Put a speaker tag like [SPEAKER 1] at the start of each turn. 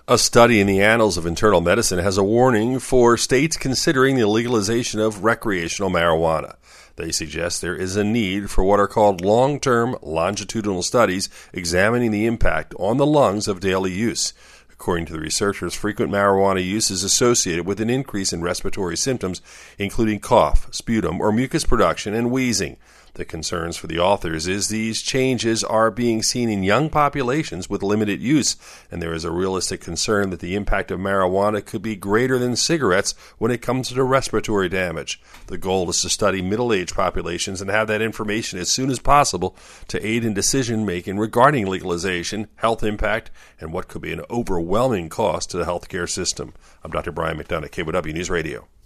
[SPEAKER 1] A study in the Annals of Internal Medicine has a warning for states considering the legalization of recreational marijuana. They suggest there is a need for what are called long-term longitudinal studies examining the impact on the lungs of daily use. According to the researchers, frequent marijuana use is associated with an increase in respiratory symptoms, including cough, sputum, or mucus production, and wheezing. The concerns for the authors is these changes are being seen in young populations with limited use, and there is a realistic concern that the impact of marijuana could be greater than cigarettes when it comes to respiratory damage. The goal is to study middle-aged populations and have that information as soon as possible to aid in decision-making regarding legalization, health impact, and what could be an overwhelming cost to the healthcare system. I'm Dr. Brian McDonough, KBOW News Radio.